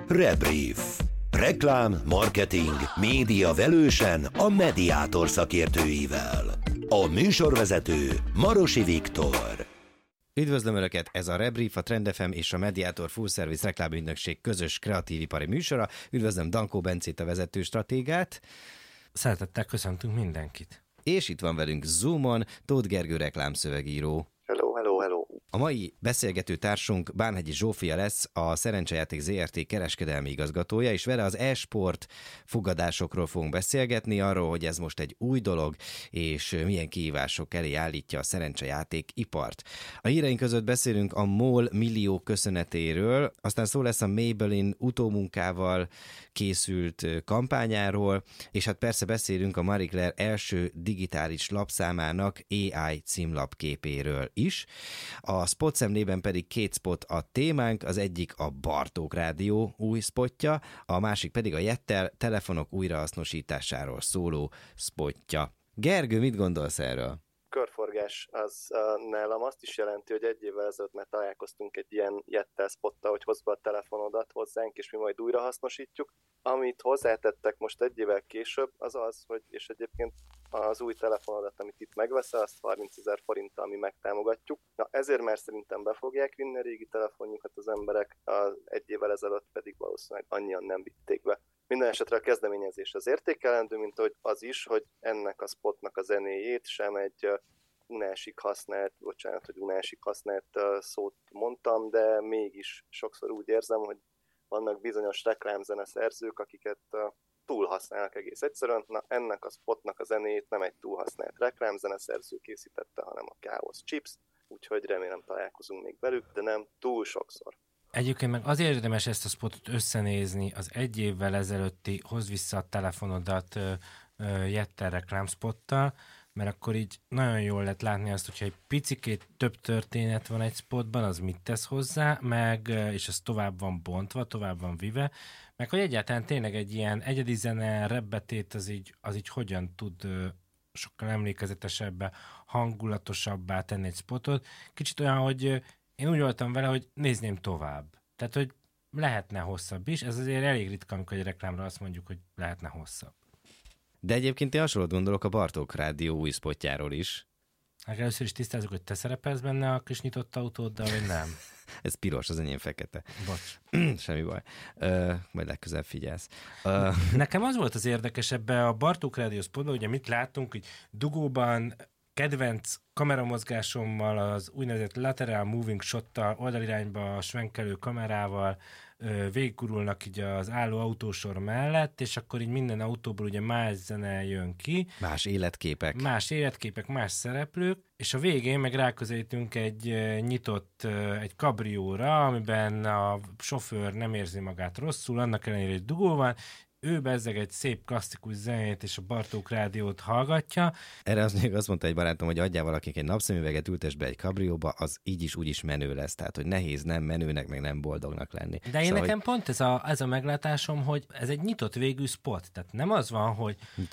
Rebrief. Reklám, marketing, média velősen a Mediator szakértőivel. A műsorvezető Marosi Viktor. Üdvözlöm Önöket, ez a Rebrief, a Trend FM és a Mediator Full Service reklámügynökség közös kreatív ipari műsora. Üdvözlöm Dankó Bencét, a vezető stratégát. Szeretettel köszöntünk mindenkit. És itt van velünk Zoomon Tóth Gergő reklámszövegíró. Hello. A mai beszélgető társunk Bánhegyi Zsófia lesz, a Szerencsejáték Zrt. Kereskedelmi igazgatója, és vele az e-sport fogadásokról fogunk beszélgetni, arról, hogy ez most egy új dolog, és milyen kihívások elé állítja a szerencsejáték ipart. A híreink között beszélünk a MOL millió köszönetéről, aztán szó lesz a Maybelline utómunkával készült kampányáról, és hát persze beszélünk a Marie Claire első digitális lapszámának AI címlapképéről is. A spot szemlében pedig két spot a témánk, az egyik a Bartók Rádió új spotja, a másik pedig a Jettel telefonok újrahasznosításáról szóló spotja. Gergő, mit gondolsz erről? Körforgás az nálam azt is jelenti, hogy egy évvel ezelőtt már találkoztunk egy ilyen Jettel spottal, hogy hozd be a telefonodat hozzánk, és mi majd újra hasznosítjuk. Amit hozzátettek most egy évvel később, az az, hogy és egyébként az új telefonodat, amit itt megveszel, azt 30 000 forinttal mi megtámogatjuk. Na ezért már szerintem be fogják vinni a régi telefonjukat az emberek, egy évvel ezelőtt pedig valószínűleg annyian nem vitték be. Minden esetre a kezdeményezés az értékelendő, mint hogy az is, hogy ennek a spotnak a zenéjét sem egy unásig használt szót mondtam, de mégis sokszor úgy érzem, hogy vannak bizonyos reklámzeneszerzők, akiket túlhasználnak egész egyszerűen. Na, ennek a spotnak a zenéjét nem egy túlhasznált reklámzeneszerző készítette, hanem a Chaos Chips, úgyhogy remélem találkozunk még velük, de nem túl sokszor. Egyébként meg azért érdemes ezt a spotot összenézni az egy évvel ezelőtti hozd vissza a telefonodat Jettel reklámspottal, mert akkor így nagyon jól lehet látni azt, hogyha egy picikét több történet van egy spotban, az mit tesz hozzá, meg, és az tovább van bontva, tovább van vive, meg hogy egyáltalán tényleg egy ilyen egyedi zene, rebbetét az így hogyan tud sokkal emlékezetesebbé, hangulatosabbá tenni egy spotot. Kicsit olyan, hogy én úgy voltam vele, hogy nézném tovább. Tehát, hogy lehetne hosszabb is, ez azért elég ritka, amikor egy reklámra azt mondjuk, hogy lehetne hosszabb. De egyébként én hasonlót gondolok a Bartók Rádió új spotjáról is. Hát először is tisztázzuk, hogy te szerepelsz benne a kis nyitott autóddal, vagy nem? Ez piros, az enyém fekete. Bocs. Semmi baj. Majd legközelebb figyelsz. Nekem az volt az érdekes ebbe a Bartók Rádió spotban, ugye mit láttunk, hogy dugóban kedvenc kameramozgásommal, az úgynevezett lateral moving shottal, oldalirányba svenkelő kamerával végigurulnak így az álló autósor mellett, és akkor így minden autóból ugye más zene jön ki. Más életképek, más szereplők, és a végén meg ráközelítünk egy nyitott, egy kabrióra, amiben a sofőr nem érzi magát rosszul, annak ellenére, hogy dugó van, ő bezzeg egy szép klasszikus zenét és a Bartók Rádiót hallgatja. Erre az még azt mondta egy barátom, hogy adjál valakinek egy napszemüveget, ültess be egy kabrióba, az így is úgy is menő lesz. Tehát, hogy nehéz nem menőnek, meg nem boldognak lenni. De én nekem pont ez a meglátásom, hogy ez egy nyitott végű spot. Tehát nem az van, hogy...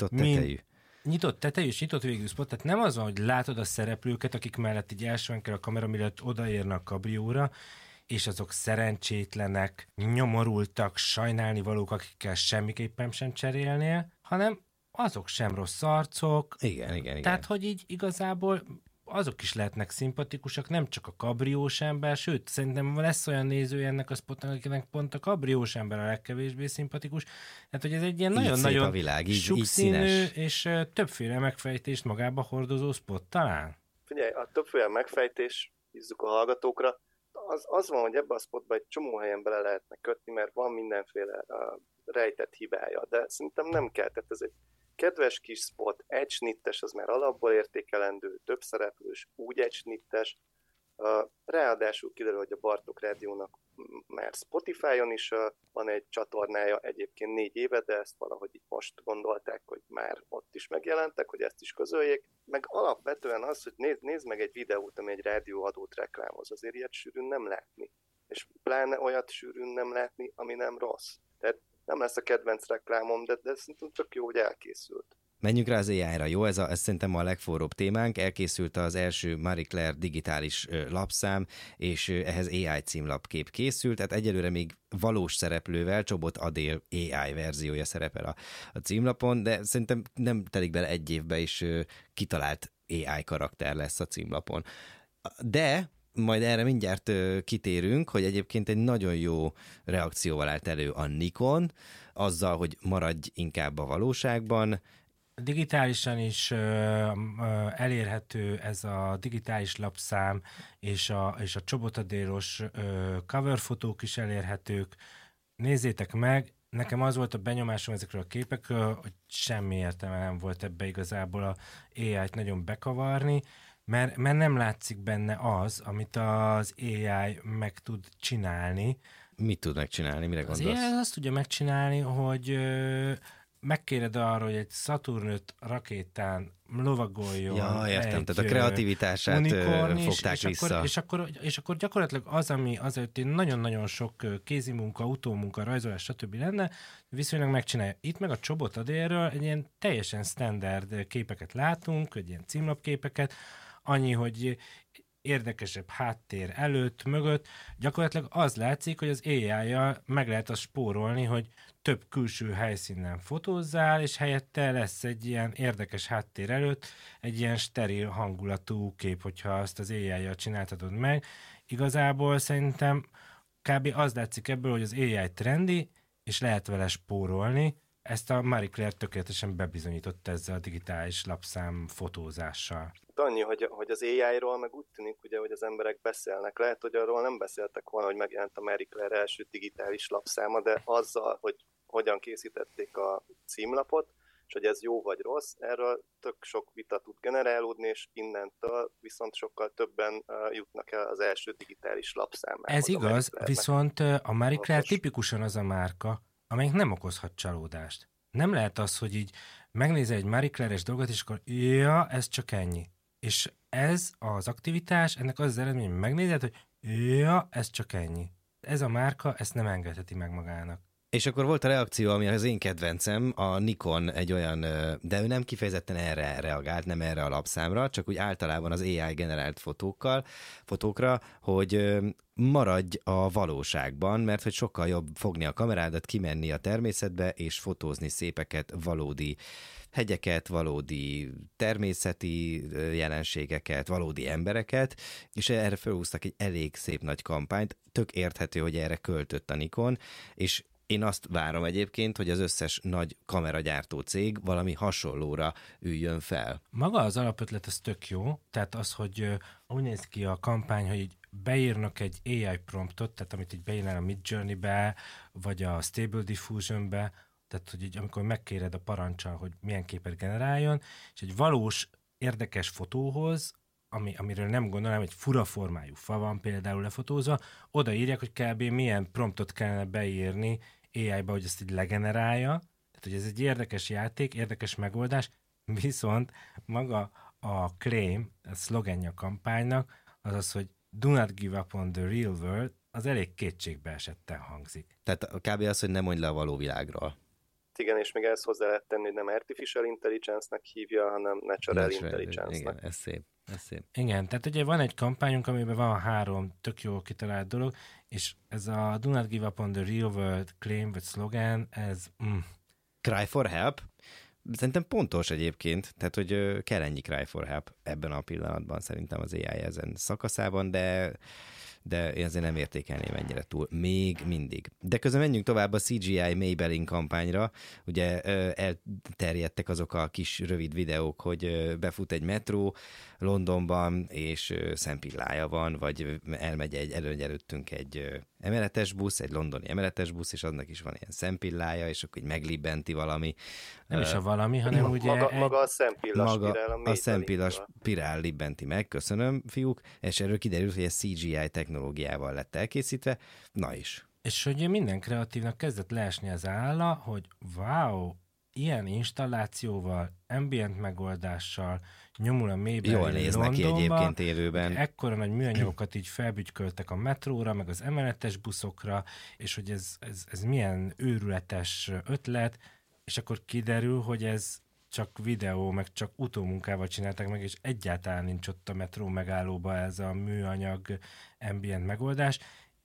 Nyitott tetejű és nyitott végű spot, tehát nem az van, hogy látod a szereplőket, akik mellett így elsvenkel a kamera, mielőtt odaérnek a kabrióra, és azok szerencsétlenek, nyomorultak, sajnálnivalók, akikkel semmiképpen sem cserélnél, hanem azok sem rossz arcok. Igen. Tehát, hogy így igazából azok is lehetnek szimpatikusak, nem csak a kabriós ember, sőt, szerintem lesz olyan nézője ennek a spotnak, akinek pont a kabriós ember a legkevésbé szimpatikus. Tehát, hogy ez egy ilyen nagyon-nagyon sokszínű és többféle megfejtést magába hordozó spot talán. Figyelj, a többféle megfejtés, bízzuk a hallgatókra, az van, hogy ebbe a spotba egy csomó helyen bele lehetne kötni, mert van mindenféle rejtett hibája, de szerintem nem kell, tehát ez egy kedves kis spot, egy snittes, az már alapból értékelendő, több szereplős, úgy egy snittes, ráadásul kiderül, hogy a Bartók Rádiónak már Spotify-on is van egy csatornája, egyébként 4 éve, de ezt valahogy így most gondolták, hogy már ott is megjelentek, hogy ezt is közöljék. Meg alapvetően az, hogy nézd meg egy videót, ami egy rádióadót reklámoz, azért ilyet sűrűn nem látni. És pláne olyat sűrűn nem látni, ami nem rossz. Tehát nem lesz a kedvenc reklámom, de szerintem tök jó, hogy elkészült. Menjünk rá az AI-ra, jó? Ez szerintem a legforróbb témánk. Elkészült az első Marie Claire digitális lapszám, és ehhez AI címlapkép készült, tehát egyelőre még valós szereplővel, Csobot Adél AI verziója szerepel a címlapon, de szerintem nem telik bele egy évbe is kitalált AI karakter lesz a címlapon. De majd erre mindjárt kitérünk, hogy egyébként egy nagyon jó reakcióval állt elő a Nikon, azzal, hogy maradj inkább a valóságban. Digitálisan is elérhető ez a digitális lapszám, és a Csobot Adélos coverfotók is elérhetők. Nézzétek meg, nekem az volt a benyomásom ezekről a képekről, hogy semmi értelme nem volt ebbe igazából a AI-t nagyon bekavarni, mert nem látszik benne az, amit az AI meg tud csinálni. Mit tud megcsinálni? Mire gondolsz? Az AI azt tudja megcsinálni, hogy megkéred arra, hogy egy Saturn 5 rakétán lovagoljon. Ja, értem, tehát a kreativitását fogták vissza. És akkor gyakorlatilag az, ami azért nagyon-nagyon sok kézimunka, utómunka, rajzolás, stb. Lenne, viszonylag megcsinálja. Itt meg a Csobot Adélről egy ilyen teljesen standard képeket látunk, egy ilyen címlapképeket, annyi, hogy érdekesebb háttér előtt, mögött. Gyakorlatilag az látszik, hogy az AI-jal meg lehet azt spórolni, hogy több külső helyszínen fotózzál, és helyette lesz egy ilyen érdekes háttér előtt, egy ilyen steril hangulatú kép, hogyha azt az AI-jal csináltatod meg. Igazából szerintem kb. Az látszik ebből, hogy az AI trendi, és lehet vele spórolni. Ezt a Marie Claire tökéletesen bebizonyította ezzel a digitális lapszám fotózással. Annyi, hogy az AI-ról meg úgy tűnik, ugye, hogy az emberek beszélnek. Lehet, hogy arról nem beszéltek volna, hogy megjelent a Marie Claire első digitális lapszáma, de azzal, hogy hogyan készítették a címlapot, és hogy ez jó vagy rossz, erről tök sok vita tud generálódni, és innentől viszont sokkal többen jutnak el az első digitális lapszámához. Ez igaz, viszont a Marie Claire tipikusan az a márka, amelyik nem okozhat csalódást. Nem lehet az, hogy így megnézel egy Marie Claire-es dolgot, és akkor ja, ez csak ennyi. És ez az aktivitás, ennek az eredmény, hogy megnézed, hogy ja, ez csak ennyi. Ez a márka, ezt nem engedheti meg magának. És akkor volt a reakció, ami az én kedvencem, a Nikon egy olyan, de ő nem kifejezetten erre reagált, nem erre a lapszámra, csak úgy általában az AI generált fotókra, hogy maradj a valóságban, mert hogy sokkal jobb fogni a kamerádat, kimenni a természetbe, és fotózni szépeket, valódi hegyeket, valódi természeti jelenségeket, valódi embereket, és erre felhúztak egy elég szép nagy kampányt, tök érthető, hogy erre költött a Nikon, és én azt várom egyébként, hogy az összes nagy kameragyártó cég valami hasonlóra üljön fel. Maga az alapötlet az tök jó, tehát az, hogy úgy néz ki a kampány, hogy így beírnak egy AI promptot, tehát amit így beírnál a Midjourney-be, vagy a Stable Diffusion-be, tehát hogy így, amikor megkéred a parancsal, hogy milyen képet generáljon, és egy valós, érdekes fotóhoz, amiről nem gondolom, egy fura formájú fa van például lefotózva, odaírják, hogy kb. Milyen promptot kellene beírni AI-ba, hogy ezt így legenerálja. Tehát, hogy ez egy érdekes játék, érdekes megoldás, viszont maga a claim, a szlogenje a kampánynak, az az, hogy do not give up on the real world, az elég kétségbeesetten hangzik. Tehát kb. Az, hogy ne mondj le a való világról. Igen, és még ezt hozzá lehet tenni, hogy nem artificial intelligence-nek hívja, hanem natural intelligence-nek. Igen, ez szép. Igen, tehát ugye van egy kampányunk, amiben van 3 tök jól kitalált dolog, és ez a do not give up on the real world claim, vagy slogan, ez... Cry for help? Szerintem pontos egyébként, tehát hogy kell ennyi cry for help ebben a pillanatban szerintem az AI ezen szakaszában, de én azért nem értékelném ennyire túl. Még mindig. De közben menjünk tovább a CGI Maybelline kampányra. Ugye elterjedtek azok a kis rövid videók, hogy befut egy metró Londonban, és szempillája van, vagy elmegy előttünk egy emeletes busz, egy londoni emeletes busz, és annak is van ilyen szempillája, és akkor így meglibbenti valami. Nem is a valami, hanem ugye... Maga a szempilla spirál. A szempilla spirál libbenti meg, köszönöm, fiúk, és erről kiderült, hogy ez CGI technológiával lett elkészítve. Na is. És hogy minden kreatívnak kezdett leesni az álla, hogy wow, ilyen installációval, ambient megoldással nyomul a Maybelline jól néz neki egyébként élőben. Ekkora nagy műanyagokat így felbügyköltek a metróra, meg az emeletes buszokra, és hogy ez milyen őrületes ötlet, és akkor kiderül, hogy ez csak videó, meg csak utómunkával csinálták meg, és egyáltalán nincs ott a metró megállóba ez a műanyag ambient megoldás.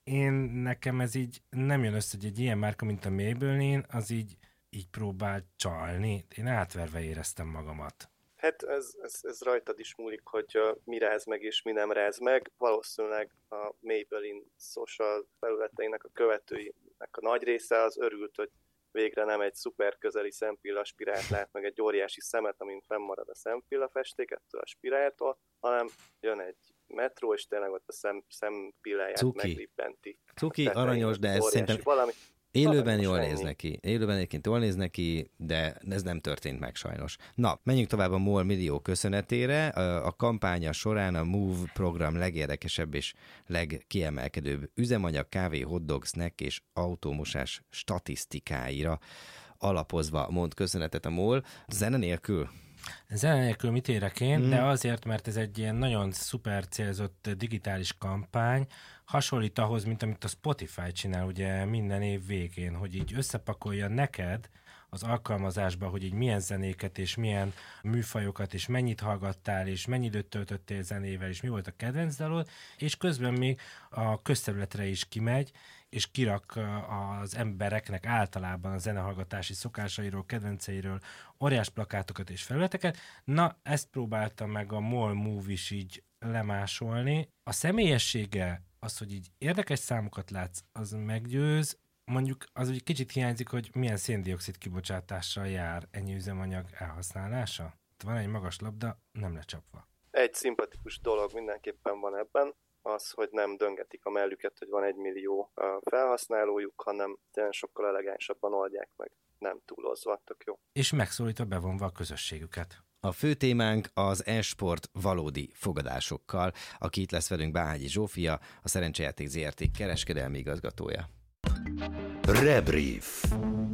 Nekem ez így nem jön össze, hogy egy ilyen márka, mint a Maybelline, az így próbál csalni. Én átverve éreztem magamat. Hát ez rajtad is múlik, hogy mi ráz meg és mi nem ráz meg. Valószínűleg a Maybelline social felületeinek a követőinek a nagy része az örült, hogy végre nem egy szuper közeli szempilla spirált lát, meg egy óriási szemet, amin fennmarad a szempilla festék ettől a spiráltól, hanem jön egy metró, és tényleg ott a szempilláját meglippenti. Cuki, aranyos, de ez szerintem élőben jól néz neki. Élőben egyébként jól néz neki, de ez nem történt meg sajnos. Na, menjünk tovább a MOL millió köszönetére. A kampánya során a MOVE program legérdekesebb és legkiemelkedőbb üzemanyag, kávé, hotdog, snack és autómosás statisztikáira alapozva mond köszönetet a MOL. Zene nélkül? Zene nélkül mit érek én, de azért, mert ez egy ilyen nagyon szuper célzott digitális kampány, hasonlít ahhoz, mint amit a Spotify csinál ugye minden év végén, hogy így összepakolja neked az alkalmazásba, hogy így milyen zenéket és milyen műfajokat és mennyit hallgattál és mennyi időt töltöttél zenével és mi volt a kedvenc dalod, és közben még a közterületre is kimegy, és kirak az embereknek általában a zenehallgatási szokásairól, kedvenceiről óriás plakátokat és felületeket. Na, ezt próbáltam meg a MOL Move is így lemásolni. A személyessége, az, hogy így érdekes számokat látsz, az meggyőz, mondjuk az úgy kicsit hiányzik, hogy milyen szén-dioxid kibocsátással jár ennyi üzemanyag elhasználása. Van egy magas labda, nem lecsapva. Egy szimpatikus dolog mindenképpen van ebben, az, hogy nem döngetik a mellüket, hogy van 1 millió felhasználójuk, hanem tényleg sokkal elegánsabban oldják meg, nem túlozva, tök jó. És megszólítva bevonva a közösségüket. A fő témánk az e-sport valódi fogadásokkal. Aki itt lesz velünk, Bánhegyi Zsófia, a Szerencsejáték ZRT kereskedelmi igazgatója. Rebrief.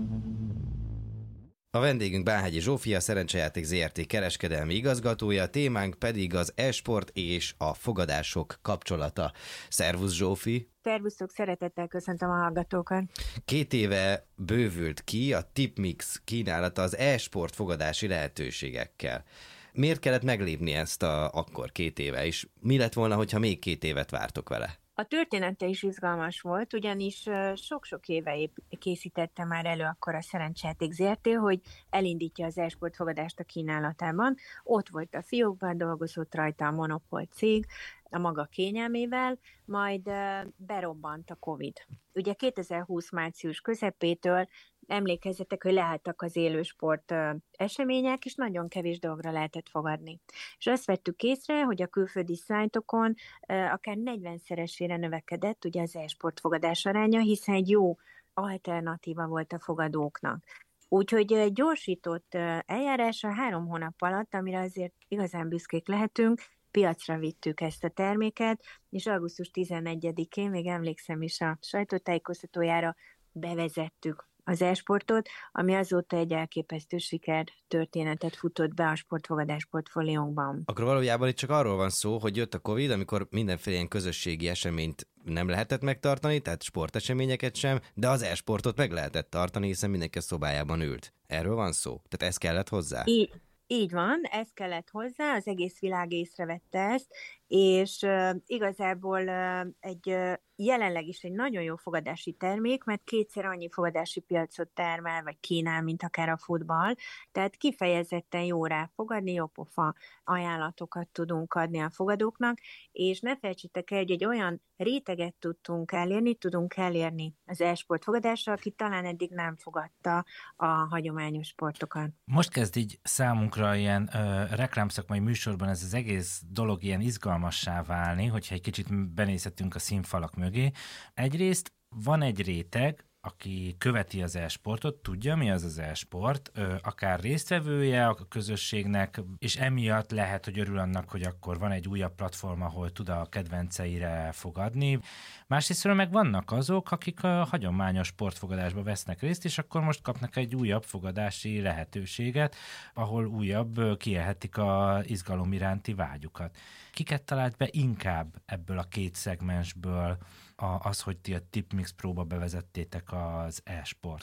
A vendégünk Bánhegyi Zsófia, Szerencsejáték ZRT kereskedelmi igazgatója, témánk pedig az e-sport és a fogadások kapcsolata. Szervusz Zsófi! Szervusztok, szeretettel köszöntöm a hallgatókat! 2 éve bővült ki a Tipmix kínálata az e-sport fogadási lehetőségekkel. Miért kellett meglépni ezt akkor 2 éve, és mi lett volna, hogyha még 2 évet vártok vele? A története is izgalmas volt, ugyanis sok-sok éve készítette már elő akkor a Szerencsejáték ZRT, hogy elindítja az e-sport fogadást a kínálatában. Ott volt a fiókban, dolgozott rajta a monopól cég, a maga kényelmével, majd berobbant a Covid. Ugye 2020 március közepétől emlékezzetek, hogy leálltak az élősport események, és nagyon kevés dologra lehetett fogadni. És azt vettük észre, hogy a külföldi szájtokon akár 40-szeresére növekedett ugye az e-sport fogadás aránya, hiszen egy jó alternatíva volt a fogadóknak. Úgyhogy gyorsított eljárásra 3 hónap alatt, amire azért igazán büszkék lehetünk, piacra vittük ezt a terméket, és augusztus 11-én, még emlékszem is a sajtótájékoztatójára, bevezettük az e-sportot, ami azóta egy elképesztő siker történetet futott be a sportfogadás portfóliónkban. Akkor valójában itt csak arról van szó, hogy jött a Covid, amikor mindenféle ilyen közösségi eseményt nem lehetett megtartani, tehát sporteseményeket sem, de az e-sportot meg lehetett tartani, hiszen mindenki a szobájában ült. Erről van szó? Tehát ez kellett hozzá? Így van, ez kellett hozzá, az egész világ észrevette ezt, és igazából jelenleg is egy nagyon jó fogadási termék, mert 2-szer annyi fogadási piacot termel, vagy kínál, mint akár a futball, tehát kifejezetten jó rá fogadni, jó pofa ajánlatokat tudunk adni a fogadóknak, és ne felejtsétek el, hogy egy olyan réteget tudunk elérni az e-sport fogadással, aki talán eddig nem fogadta a hagyományos sportokat. Most kezd így számunkra ilyen reklámszakmai műsorban ez az egész dolog ilyen izgalmassá válni, hogyha egy kicsit benézhetünk a színfalak mögé. Egyrészt van egy réteg, aki követi az e-sportot, tudja, mi az az e-sport, akár résztvevője a közösségnek, és emiatt lehet, hogy örül annak, hogy akkor van egy újabb platform, ahol tud a kedvenceire fogadni. Másrésztről meg vannak azok, akik a hagyományos sportfogadásba vesznek részt, és akkor most kapnak egy újabb fogadási lehetőséget, ahol újabb kiélhetik az izgalom iránti vágyukat. Kiket talált be inkább ebből a 2 szegmensből az, hogy ti a Tipmix Pro-ba bevezettétek az e-sportot?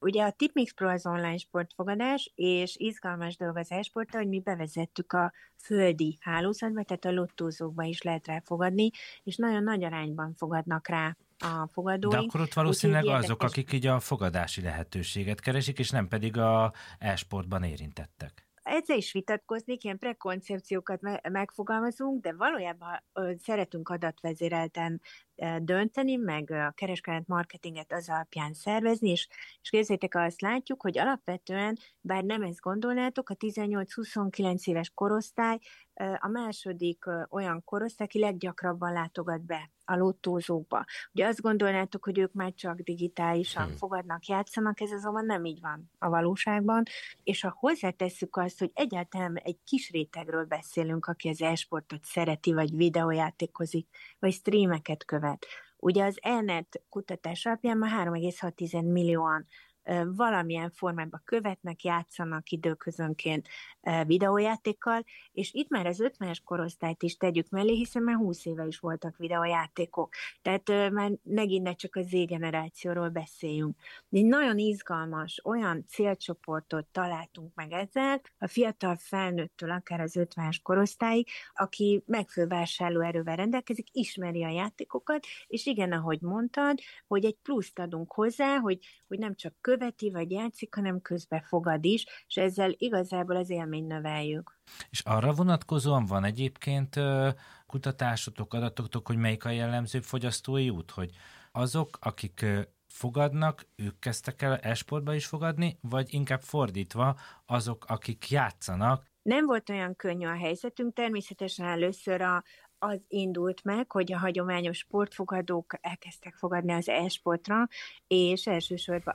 Ugye a Tipmix Pro az online sportfogadás, és izgalmas dolog az e-sporttal, hogy mi bevezettük a földi hálózatba, tehát a lottózókba is lehet rá fogadni, és nagyon nagy arányban fogadnak rá a fogadóink. De akkor ott valószínűleg azok, akik így a fogadási lehetőséget keresik, és nem pedig a e-sportban érintettek. Ezzel is vitatkoznék, ilyen prekoncepciókat megfogalmazunk, de valójában szeretünk adatvezérelten dönteni, meg a kereskedelmi marketinget az alapján szervezni, és képzeljétek, azt látjuk, hogy alapvetően, bár nem ezt gondolnátok, a 18-29 éves korosztály a második olyan korosztály, aki leggyakrabban látogat be a lottózókba. Ugye azt gondolnátok, hogy ők már csak digitálisan fogadnak, játszanak, ez azonban nem így van a valóságban, és ha hozzátesszük azt, hogy egyáltalán egy kis rétegről beszélünk, aki az e-sportot szereti, vagy videójátékozik, vagy streameket követ. Ugye az ELNET kutatás alapján már 3,6 millióan valamilyen formában követnek, játszanak időközönként videójátékkal, és itt már az 50-es korosztályt is tegyük mellé, hiszen már 20 éve is voltak videójátékok. Tehát már megint ne csak az Z-generációról beszéljünk. Egy nagyon izgalmas, olyan célcsoportot találtunk meg ezzel, a fiatal felnőttől akár az 50-es korosztályig, aki megfelelő vásárlóerővel rendelkezik, ismeri a játékokat, és igen, ahogy mondtad, hogy egy pluszt adunk hozzá, hogy nem csak követi vagy játszik, hanem közbe fogad is, és ezzel igazából az élményt növeljük. És arra vonatkozóan van egyébként kutatásotok, adatotok, hogy melyik a jellemzőbb fogyasztói út, hogy azok, akik fogadnak, ők kezdtek el e-sportba is fogadni, vagy inkább fordítva azok, akik játszanak? Nem volt olyan könnyű a helyzetünk, természetesen először az indult meg, hogy a hagyományos sportfogadók elkezdtek fogadni az e-sportra, és elsősorban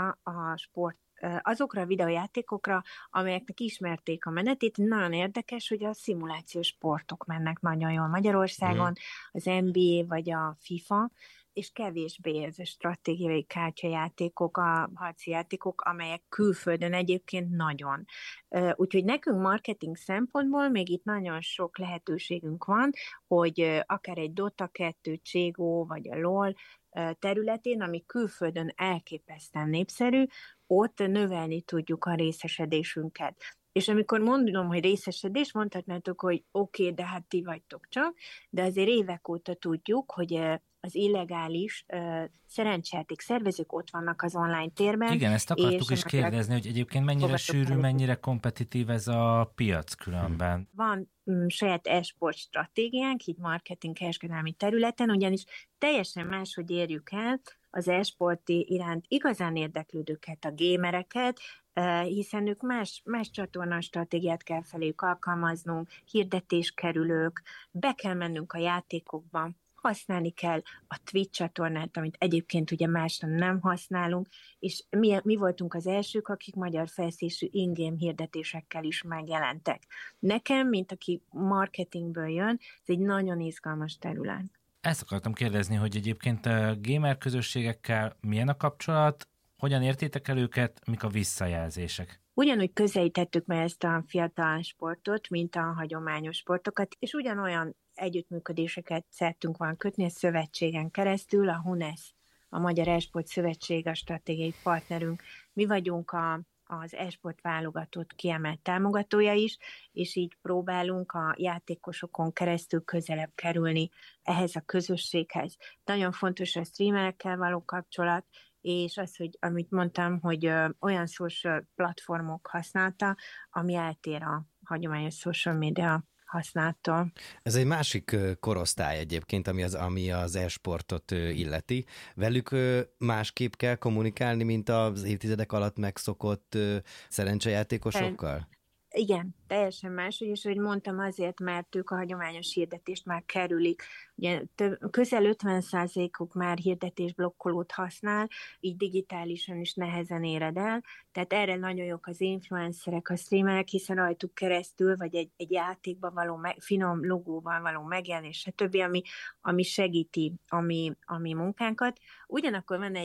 azokra a videójátékokra, amelyeknek ismerték a menetét. Nagyon érdekes, hogy a szimulációs sportok mennek nagyon jól Magyarországon, az NBA vagy a FIFA, és kevésbé ez a stratégiai kártyajátékok, a harci játékok, amelyek külföldön egyébként nagyon. Úgyhogy nekünk marketing szempontból még itt nagyon sok lehetőségünk van, hogy akár egy Dota 2, CSGO vagy a LOL területén, ami külföldön elképesztően népszerű, ott növelni tudjuk a részesedésünket. És amikor mondom, hogy részesedés, mondhatnátok, hogy oké, de hát ti vagytok csak, de azért évek óta tudjuk, hogy az illegális szerencsejáték szervezők ott vannak az online térben. Igen, ezt akartuk is kérdezni, hogy egyébként mennyire sűrű, mennyire kompetitív ez a piac különben. Van saját e-sport stratégiánk, így marketing kereskedelmi területen, ugyanis teljesen máshogy érjük el az e-sporti iránt igazán érdeklődőket, a gamereket, hiszen ők más csatorna stratégiát kell feléjük alkalmaznunk, hirdetéskerülők, be kell mennünk a játékokba, használni kell a Twitch csatornát, amit egyébként ugye másra nem használunk, és mi voltunk az elsők, akik magyar felszínű in-game hirdetésekkel is megjelentek. Nekem, mint aki marketingből jön, ez egy nagyon izgalmas terület. Ezt akartam kérdezni, hogy egyébként a gamer közösségekkel milyen a kapcsolat, hogyan értétek el őket, mik a visszajelzések? Ugyanúgy közelítettük meg ezt a fiatal sportot, mint a hagyományos sportokat, és ugyanolyan együttműködéseket szerettünk volna kötni a szövetségen keresztül, a HUNESZ, a Magyar E-sport Szövetség, a stratégiai partnerünk. Mi vagyunk az e-sport válogatott kiemelt támogatója is, és így próbálunk a játékosokon keresztül közelebb kerülni ehhez a közösséghez. Nagyon fontos a streamerekkel való kapcsolat, és az, hogy amit mondtam, hogy olyan social platformok használta, ami eltér a hagyományos social media használtól. Ez egy másik korosztály egyébként, ami az e-sportot illeti. Velük másképp kell kommunikálni, mint az évtizedek alatt megszokott szerencsejátékosokkal? Igen, teljesen más, és hogy mondtam azért, mert ők a hagyományos hirdetést már kerülik. Ugye közel 50%-uk már hirdetésblokkolót használ, így digitálisan is nehezen éred el, tehát erre nagyon jók az influencerek, a streamerek, hiszen rajtuk keresztül, vagy egy játékban való finom logóval való megjelenés, stb., ami segíti a mi munkánkat. Ugyanakkor van egy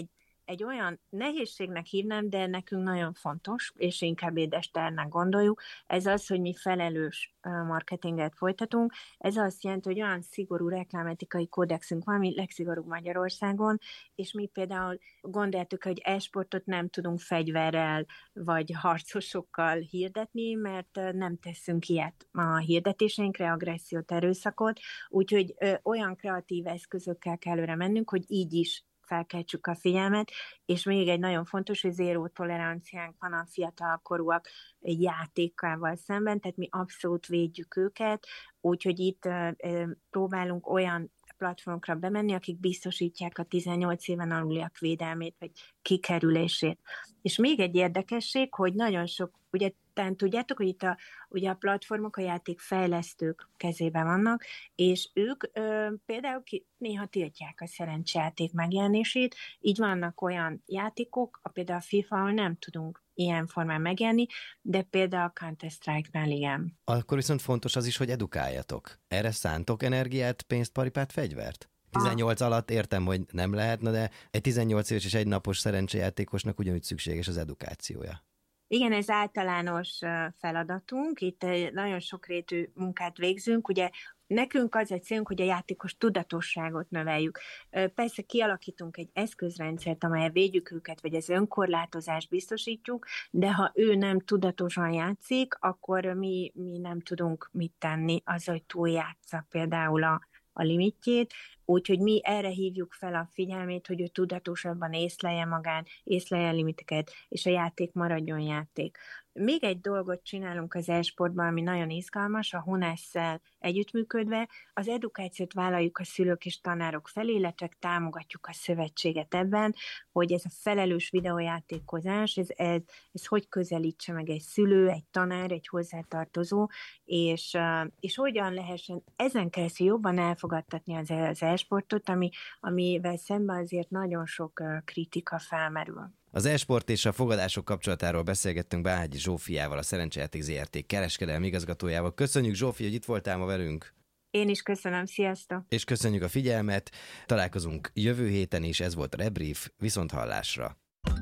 egy olyan nehézségnek hívnám, de nekünk nagyon fontos, és inkább édesternek gondoljuk, ez az, hogy mi felelős marketinget folytatunk. Ez azt jelenti, hogy olyan szigorú reklámetikai kódexünk van, ami legszigorúbb Magyarországon, és mi például gondoltuk, hogy e-sportot nem tudunk fegyverrel vagy harcosokkal hirdetni, mert nem teszünk ilyet a hirdetéseinkre, agressziót, erőszakot, úgyhogy olyan kreatív eszközökkel kell előre mennünk, hogy így is felkeltsük a figyelmet, és még egy nagyon fontos, hogy zéró toleranciánk van a fiatalkorúak játékával szemben, tehát mi abszolút védjük őket, úgyhogy itt próbálunk olyan platformokra bemenni, akik biztosítják a 18 éven aluliak védelmét, vagy kikerülését. És még egy érdekesség, hogy nagyon sok, ugye tudjátok, hogy itt ugye a platformok a játékfejlesztők kezében vannak, és ők például néha tiltják a szerencsejáték megjelenését, így vannak olyan játékok, például a FIFA, ahol nem tudunk ilyen formán megjelenni, de például a Counter-Strike-nál igen. Akkor viszont fontos az is, hogy edukáljatok. Erre szántok energiát, pénzt, paripát, fegyvert? 18 alatt értem, hogy nem lehetne, de egy 18 éves és egy napos szerencsejátékosnak ugyanúgy szükséges az edukációja. Igen, ez általános feladatunk, itt nagyon sokrétű munkát végzünk, ugye nekünk az egy célunk, hogy a játékos tudatosságot növeljük. Persze kialakítunk egy eszközrendszert, amelyen védjük őket, vagy az önkorlátozást biztosítjuk, de ha ő nem tudatosan játszik, akkor mi nem tudunk mit tenni azzal, hogy túljátsza például a limitjét, úgyhogy mi erre hívjuk fel a figyelmét, hogy ő tudatosabban észlelje magán, észlelje a limiteket, és a játék maradjon játék. Még egy dolgot csinálunk az e-sportban, ami nagyon izgalmas, a Hunesszel együttműködve, az edukációt vállaljuk a szülők és tanárok felé, illetve támogatjuk a szövetséget ebben, hogy ez a felelős videójátékozás, ez hogy közelítse meg egy szülő, egy tanár, egy hozzátartozó, és hogyan lehessen ezen keresztül jobban elfogadtatni az e-sportot, amivel szemben azért nagyon sok kritika felmerül. Az e-sport és a fogadások kapcsolatáról beszélgettünk Bánhegyi Zsófiával, a Szerencsejáték ZRT kereskedelmi igazgatójával. Köszönjük, Zsófi, hogy itt voltál ma velünk. Én is köszönöm, sziasztok! És köszönjük a figyelmet, találkozunk jövő héten is, ez volt a Rebrief, viszonthallásra.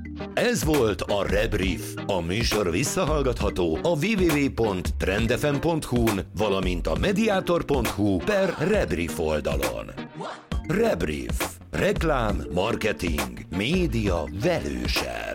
Ez volt a Rebrief. A műsor visszahallgatható a www.trendfm.hu-n, valamint a mediator.hu/Rebrief oldalon. Rebrief. Reklám, marketing, média velősen.